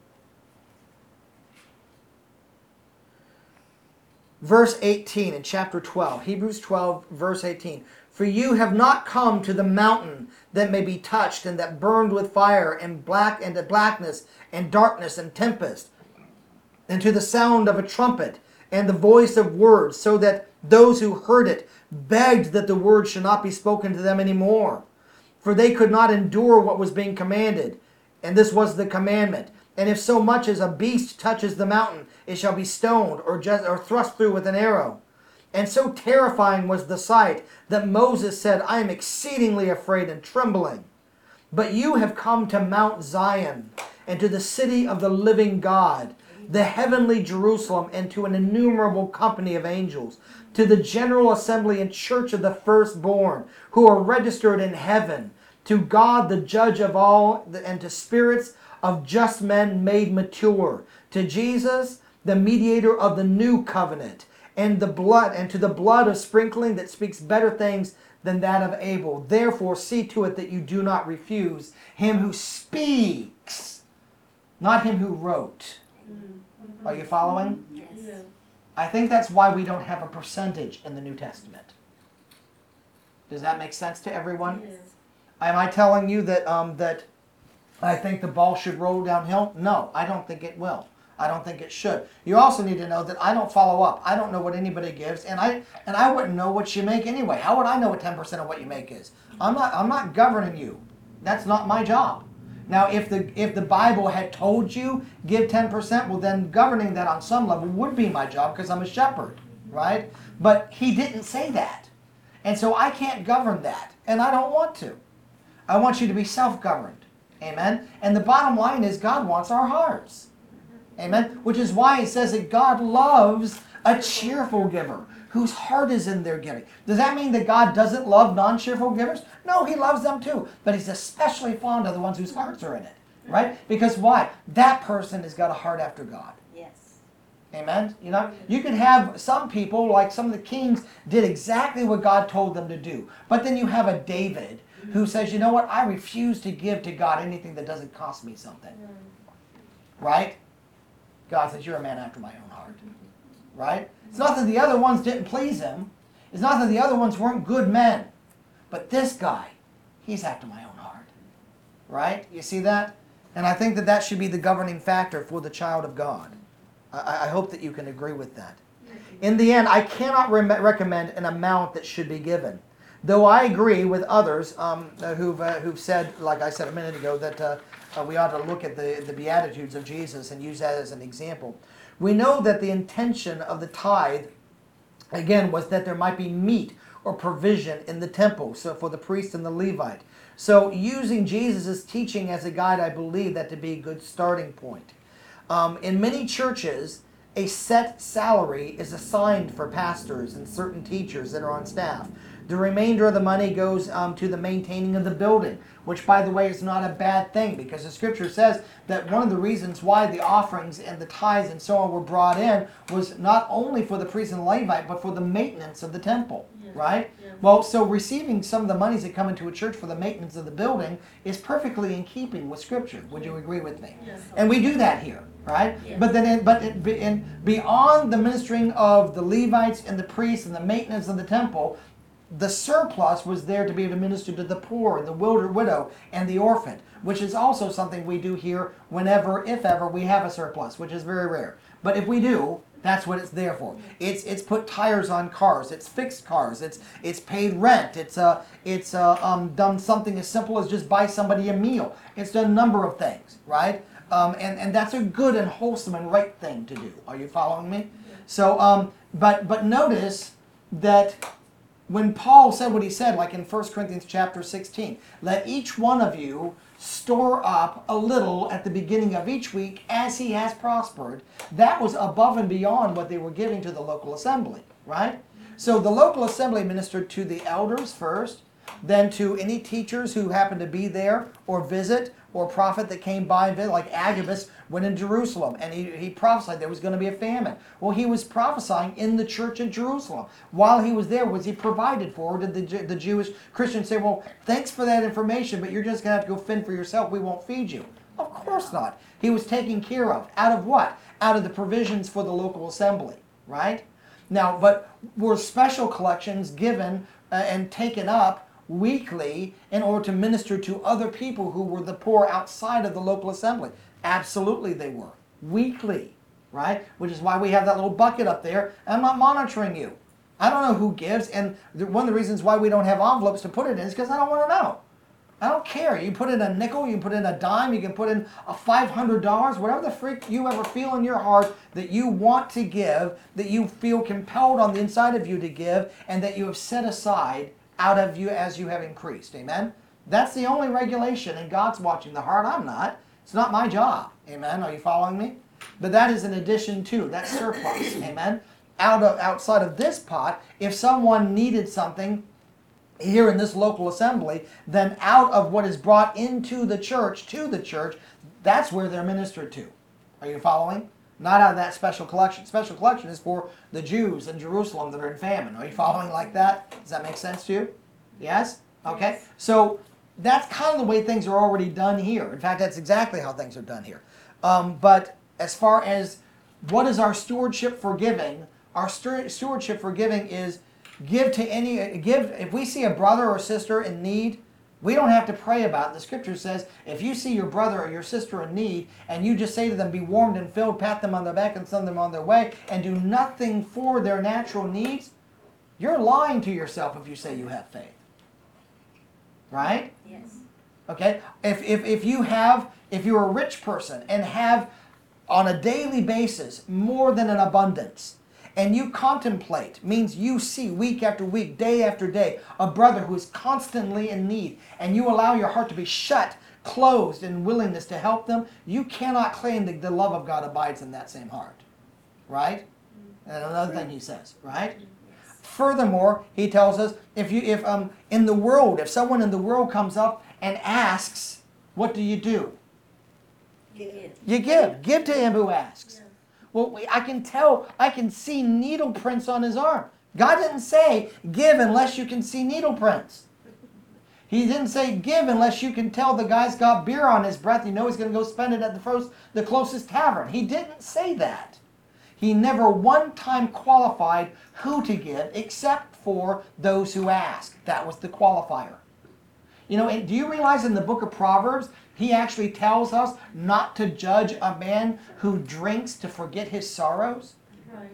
verse eighteen in chapter twelve. Hebrews twelve, verse eighteen. For you have not come to the mountain that may be touched and that burned with fire and black and blackness and darkness and tempest, and to the sound of a trumpet and the voice of words, so that those who heard it begged that the word should not be spoken to them anymore. For they could not endure what was being commanded. And this was the commandment. And if so much as a beast touches the mountain, it shall be stoned or, just, or thrust through with an arrow. And so terrifying was the sight that Moses said, I am exceedingly afraid and trembling. But you have come to Mount Zion and to the city of the living God, the heavenly Jerusalem, and to an innumerable company of angels, to the general assembly and church of the firstborn, who are registered in heaven, to God the judge of all, and to spirits of just men made mature, to Jesus, the mediator of the new covenant, and the blood, and to the blood of sprinkling that speaks better things than that of Abel. Therefore see to it that you do not refuse him who speaks, not him who wrote. Mm-hmm. Are you following? Yes. Yeah. I think that's why we don't have a percentage in the New Testament. Does that make sense to everyone? Yes. Am I telling you that um, that I think the ball should roll downhill? No, I don't think it will. I don't think it should. You also need to know that I don't follow up. I don't know what anybody gives, and I and I wouldn't know what you make anyway. How would I know what ten percent of what you make is? I'm not I'm not governing you. That's not my job. Now, if the if the Bible had told you give ten percent, well then governing that on some level would be my job because I'm a shepherd, right? But he didn't say that. And so I can't govern that, and I don't want to. I want you to be self-governed. Amen? And the bottom line is God wants our hearts. Amen? Which is why it says that God loves a cheerful giver whose heart is in their giving. Does that mean that God doesn't love non-cheerful givers? No, he loves them too. But he's especially fond of the ones whose hearts are in it. Right? Because why? That person has got a heart after God. Yes. Amen? You know, you can have some people, like some of the kings, did exactly what God told them to do. But then you have a David who says, you know what? I refuse to give to God anything that doesn't cost me something. Right? God says, you're a man after my own heart. Right? It's not that the other ones didn't please him. It's not that the other ones weren't good men. But this guy, he's after my own heart. Right? You see that? And I think that that should be the governing factor for the child of God. I, I hope that you can agree with that. In the end, I cannot re- recommend an amount that should be given. Though I agree with others um, uh, who've, uh, who've said, like I said a minute ago, that uh, uh, we ought to look at the, the Beatitudes of Jesus and use that as an example. We know that the intention of the tithe, again, was that there might be meat or provision in the temple, so for the priest and the Levite. So using Jesus' teaching as a guide, I believe that to be a good starting point. Um, in many churches, a set salary is assigned for pastors and certain teachers that are on staff. The remainder of the money goes um, to the maintaining of the building, which, by the way, is not a bad thing, because the scripture says that one of the reasons why the offerings and the tithes and so on were brought in was not only for the priest and Levite, but for the maintenance of the temple, Yeah. right? Yeah. Well, so receiving some of the monies that come into a church for the maintenance of the building is perfectly in keeping with scripture. Would you agree with me? Yes. And we do that here, right? Yes. But then, in, but in, be- in, beyond the ministering of the Levites and the priests and the maintenance of the temple, the surplus was there to be able to minister to the poor and the wilder widow and the orphan, which is also something we do here whenever, if ever, we have a surplus, which is very rare. But if we do, that's what it's there for. It's it's put tires on cars. It's fixed cars. It's it's paid rent. It's uh it's uh, um done something as simple as just buy somebody a meal. It's done a number of things, right? Um, and and that's a good and wholesome and right thing to do. Are you following me? So um but but notice that when Paul said what he said, like in First Corinthians chapter sixteen, let each one of you store up a little at the beginning of each week as he has prospered. That was above and beyond what they were giving to the local assembly, right? So the local assembly ministered to the elders first, then to any teachers who happened to be there or visit, or prophet that came by and visited, like Agabus went in Jerusalem and he, he prophesied there was going to be a famine. Well, he was prophesying in the church in Jerusalem. While he was there, was he provided for? Or did the, the Jewish Christians say, well, thanks for that information, but you're just going to have to go fend for yourself. We won't feed you. Of course not. He was taken care of. Out of what? Out of the provisions for the local assembly, right? Now, but were special collections given uh, and taken up weekly in order to minister to other people who were the poor outside of the local assembly? Absolutely they were. Weekly, right? Which is why we have that little bucket up there. I'm not monitoring you. I don't know who gives, and the, one of the reasons why we don't have envelopes to put it in is because I don't want to know. I don't care. You put in a nickel, you can put in a dime, you can put in a five hundred dollars, whatever the freak you ever feel in your heart that you want to give, that you feel compelled on the inside of you to give, and that you have set aside out of you as you have increased. Amen? That's the only regulation, and God's watching the heart. I'm not. It's not my job. Amen? Are you following me? But that is an addition to, that's surplus. Amen? Out of, outside of this pot, if someone needed something here in this local assembly, then out of what is brought into the church, to the church, that's where they're ministered to. Are you following? Not out of that special collection. Special collection is for the Jews in Jerusalem that are in famine. Are you following like that? Does that make sense to you? Yes? Okay. Yes. So that's kind of the way things are already done here. In fact, that's exactly how things are done here. Um, but as far as what is our stewardship for giving, our stu- stewardship for giving is give to any, give, if we see a brother or sister in need, we don't have to pray about it. The scripture says, if you see your brother or your sister in need, and you just say to them, be warmed and filled, pat them on the back and send them on their way, and do nothing for their natural needs, you're lying to yourself if you say you have faith. Right? Yes. Okay? If, if, if you have, if you're a rich person and have on a daily basis more than an abundance, and you contemplate, means you see week after week, day after day, a brother who is constantly in need, and you allow your heart to be shut, closed in willingness to help them, you cannot claim that the love of God abides in that same heart. Right? And another thing he says, right? Yes. Furthermore, he tells us, if you if um in the world, if someone in the world comes up and asks, what do you do? You give. You give. Give to him who asks. Well, I can tell, I can see needle prints on his arm. God didn't say, give unless you can see needle prints. He didn't say, give unless you can tell the guy's got beer on his breath. You know he's going to go spend it at the, first, the closest tavern. He didn't say that. He never one time qualified who to give except for those who ask. That was the qualifier. You know, and do you realize in the book of Proverbs, he actually tells us not to judge a man who drinks to forget his sorrows? Right.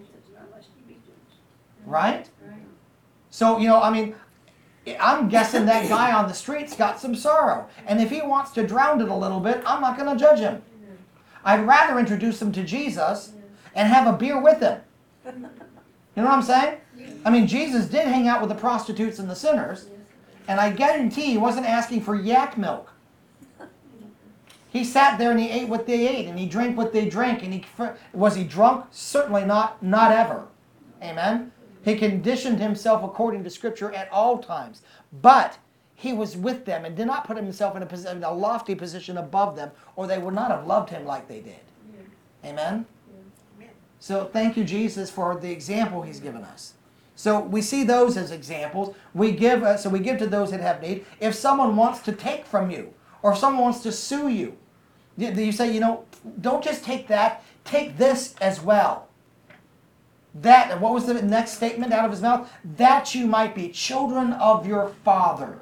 Right? Right. So, you know, I mean, I'm guessing that guy on the street's got some sorrow. And if he wants to drown it a little bit, I'm not going to judge him. I'd rather introduce him to Jesus and have a beer with them. You know what I'm saying? I mean, Jesus did hang out with the prostitutes and the sinners, and I guarantee he wasn't asking for yak milk. He sat there and he ate what they ate, and he drank what they drank, and he was he drunk? Certainly not, not ever. Amen? He conditioned himself according to Scripture at all times. But he was with them and did not put himself in a, position, in a lofty position above them, or they would not have loved him like they did. Amen? So thank you, Jesus, for the example he's given us. So we see those as examples. We give, uh, so we give to those that have need. If someone wants to take from you, or if someone wants to sue you, you, you say, you know, don't just take that, take this as well. That, what was the next statement out of his mouth? That you might be children of your Father.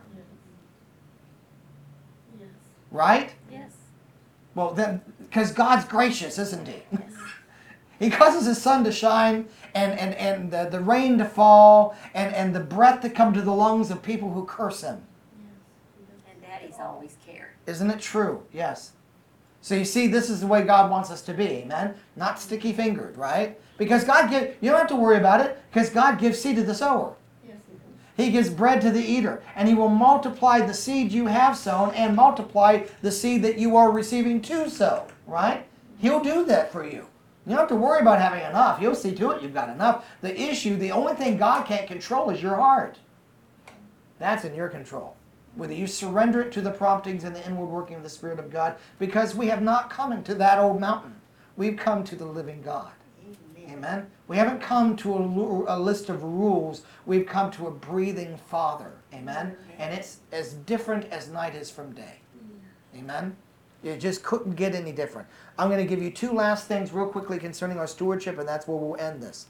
Yes. Right? Yes. Well, then, because God's gracious, isn't he? Yes. He causes his sun to shine and, and, and the, the rain to fall and, and the breath to come to the lungs of people who curse him. And Daddy's always cared. Isn't it true? Yes. So you see, this is the way God wants us to be, amen? Not sticky-fingered, right? Because God gives, you don't have to worry about it, because God gives seed to the sower. Yes, he does. He gives bread to the eater, and he will multiply the seed you have sown and multiply the seed that you are receiving to sow, right? He'll do that for you. You don't have to worry about having enough. He'll see to it you've got enough. The issue, the only thing God can't control is your heart. That's in your control. Whether you surrender it to the promptings and the inward working of the Spirit of God, because we have not come into that old mountain. We've come to the living God. Amen. Amen. We haven't come to a, a list of rules. We've come to a breathing Father. Amen. And it's as different as night is from day. Amen. It just couldn't get any different. I'm going to give you two last things real quickly concerning our stewardship, and that's where we'll end this.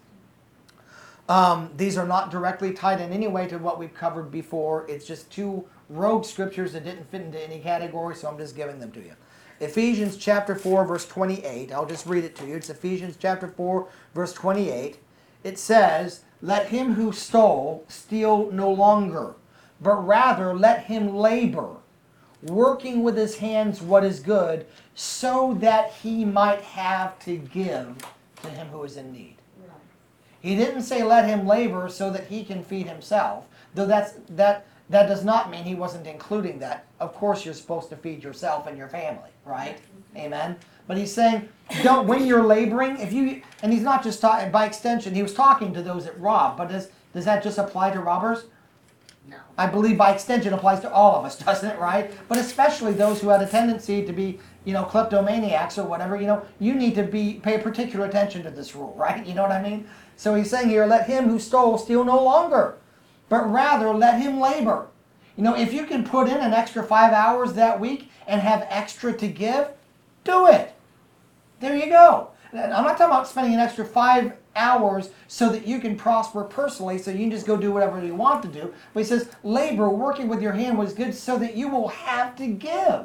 Um, these are not directly tied in any way to what we've covered before. It's just two rogue scriptures that didn't fit into any category, so I'm just giving them to you. Ephesians chapter four, verse twenty-eight. I'll just read it to you. It's Ephesians chapter four, verse twenty-eight. It says, "Let him who stole steal no longer, but rather let him labor, working with his hands what is good, so that he might have to give to him who is in need." Right. He didn't say let him labor so that he can feed himself, though that's, that, that does not mean he wasn't including that. Of course you're supposed to feed yourself and your family, right? Amen? But he's saying, don't, when you're laboring, if you, and he's not just talking, by extension, he was talking to those that rob, but does, does that just apply to robbers? No. I believe by extension applies to all of us, doesn't it, right? But especially those who had a tendency to be, you know, kleptomaniacs or whatever, you know, you need to be pay particular attention to this rule, right? You know what I mean? So he's saying here, let him who stole steal no longer, but rather let him labor. You know, if you can put in an extra five hours that week and have extra to give, do it. There you go. I'm not talking about spending an extra five hours so that you can prosper personally, so you can just go do whatever you want to do. But he says, labor, working with your hand was good so that you will have to give.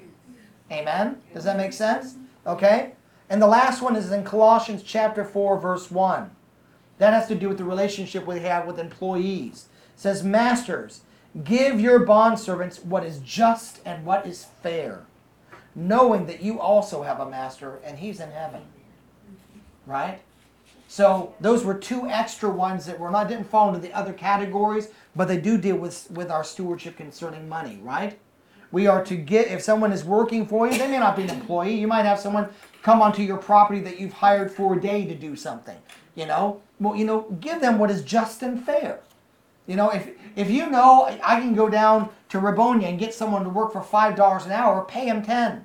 Amen? Does that make sense? Okay? And the last one is in Colossians chapter four, verse one. That has to do with the relationship we have with employees. It says, "Masters, give your bondservants what is just and what is fair, knowing that you also have a master, and he's in heaven." Right? So those were two extra ones that were not didn't fall into the other categories, but they do deal with, with our stewardship concerning money, right? We are to get, if someone is working for you, they may not be an employee. You might have someone come onto your property that you've hired for a day to do something. You know? Well, you know, give them what is just and fair. You know, if if you know I can go down to Rabonia and get someone to work for five dollars an hour, pay them ten.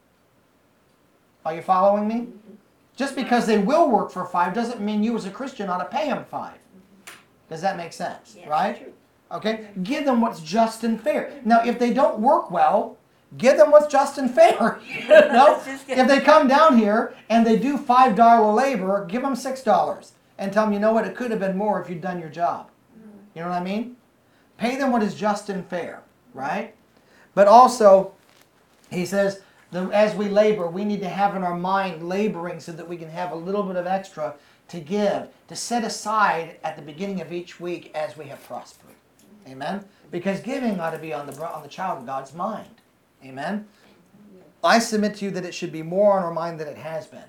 Are you following me? Just because they will work for five doesn't mean you as a Christian ought to pay them five. Does that make sense? Yes. Right? Okay? Give them what's just and fair. Now, if they don't work well, give them what's just and fair. You know? If they come down here and they do five dollars labor, give them six dollars. And tell them, you know what, it could have been more if you'd done your job. You know what I mean? Pay them what is just and fair, right? But also, he says, the, as we labor, we need to have in our mind laboring so that we can have a little bit of extra to give, to set aside at the beginning of each week as we have prospered. Amen? Because giving ought to be on the, on the child of God's mind. Amen? I submit to you that it should be more on our mind than it has been.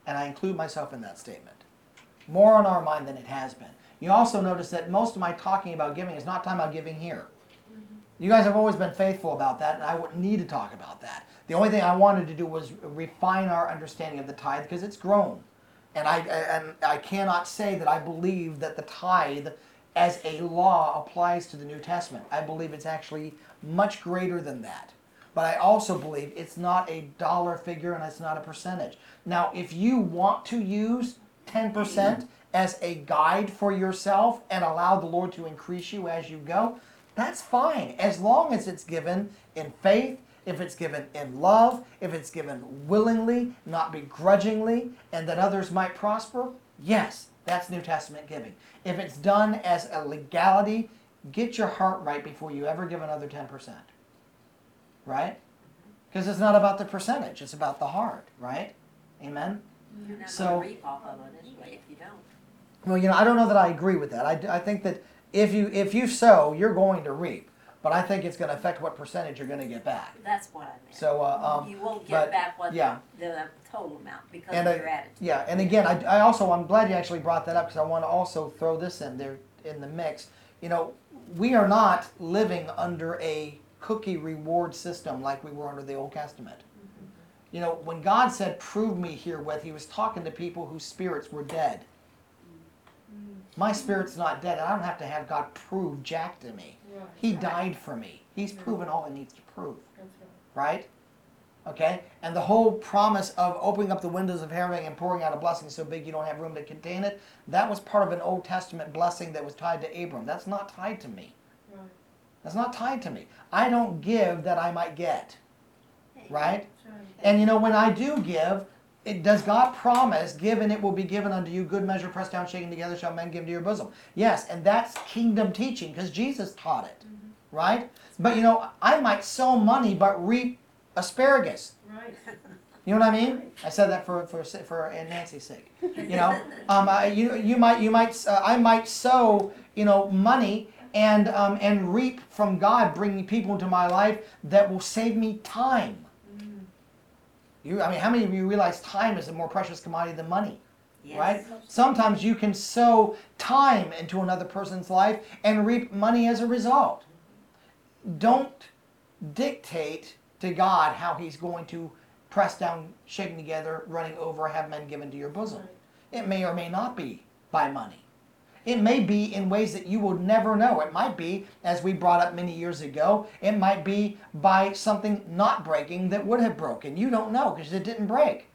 And I include myself in that statement. More on our mind than it has been. You also notice that most of my talking about giving is not talking about giving here. You guys have always been faithful about that, and I wouldn't need to talk about that. The only thing I wanted to do was refine our understanding of the tithe because it's grown. And I, and I cannot say that I believe that the tithe as a law applies to the New Testament. I believe it's actually much greater than that. But I also believe it's not a dollar figure and it's not a percentage. Now, if you want to use ten percent as a guide for yourself and allow the Lord to increase you as you go, that's fine, as long as it's given in faith, if it's given in love, if it's given willingly, not begrudgingly, and that others might prosper. Yes, that's New Testament giving. If it's done as a legality, get your heart right before you ever give another ten percent. Right? Because it's not about the percentage, it's about the heart, right? Amen? You're not So- gonna reap off of it anyway if you don't. Well, you know, I don't know that I agree with that. I, I think that if you if you sow, you're going to reap. But I think it's going to affect what percentage you're going to get back. That's what I meant. So, uh, um, You won't but, get back what yeah. the total amount because And of I- your attitude. yeah, and again, I, I also, I'm glad you actually brought that up because I want to also throw this in there in the mix. You know, we are not living under a cookie reward system like we were under the Old Testament. You know, when God said, prove me herewith, he was talking to people whose spirits were dead. My spirit's not dead, and I don't have to have God prove Jack to me. Right. He died for me. He's proven all he needs to prove. That's right. Right? Okay? And the whole promise of opening up the windows of heaven and pouring out a blessing so big you don't have room to contain it, that was part of an Old Testament blessing that was tied to Abram. That's not tied to me. Right. That's not tied to me. I don't give that I might get. Right? That's right. And you know, when I do give, it does God promise, give and it will be given unto you, good measure, pressed down, shaken together, shall men give to your bosom. Yes, and that's kingdom teaching because Jesus taught it. Right? But you know, I might sow money but reap asparagus. Right. You know what I mean? I said that for for for Nancy's sake. You know, um, I, you you might you might uh, I might sow you know money and um, and reap from God bringing people into my life that will save me time. You, I mean, how many of you realize time is a more precious commodity than money? Yes. Right? Sometimes you can sow time into another person's life and reap money as a result. Don't dictate to God how he's going to press down, shaking together, running over, have men given to your bosom. Right. It may or may not be by money. It may be in ways that you will never know. It might be, as we brought up many years ago, it might be by something not breaking that would have broken. You don't know because it didn't break.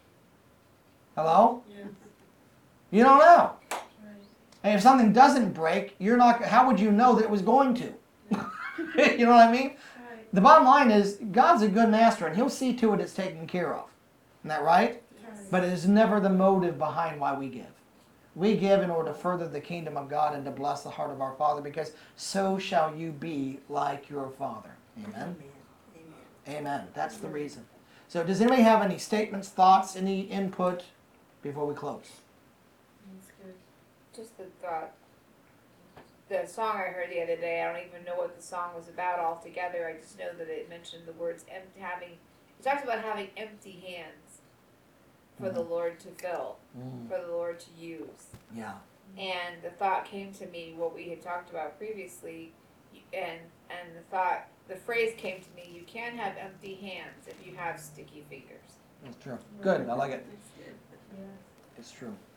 Hello? Yes. You don't know. Right. And if something doesn't break, you're not. How would you know that it was going to? You know what I mean? Right. The bottom line is God's a good master, and He'll see to it it's taken care of. Isn't that right? Yes. But it is never the motive behind why we give. We give in order to further the kingdom of God and to bless the heart of our Father, because so shall you be like your Father. Amen? Amen. Amen. Amen. That's the reason. So does anybody have any statements, thoughts, any input before we close? That's good. Just the thought. The song I heard the other day, I don't even know what the song was about altogether. I just know that it mentioned the words empty, having, it talks about having empty hands for the Lord to fill, Mm, for the Lord to use. yeah. And the thought came to me, what we had talked about previously, and and the thought, the phrase came to me, you can't have empty hands if you have sticky fingers. That's true. Good. I like it. That's good. Yes. It's true.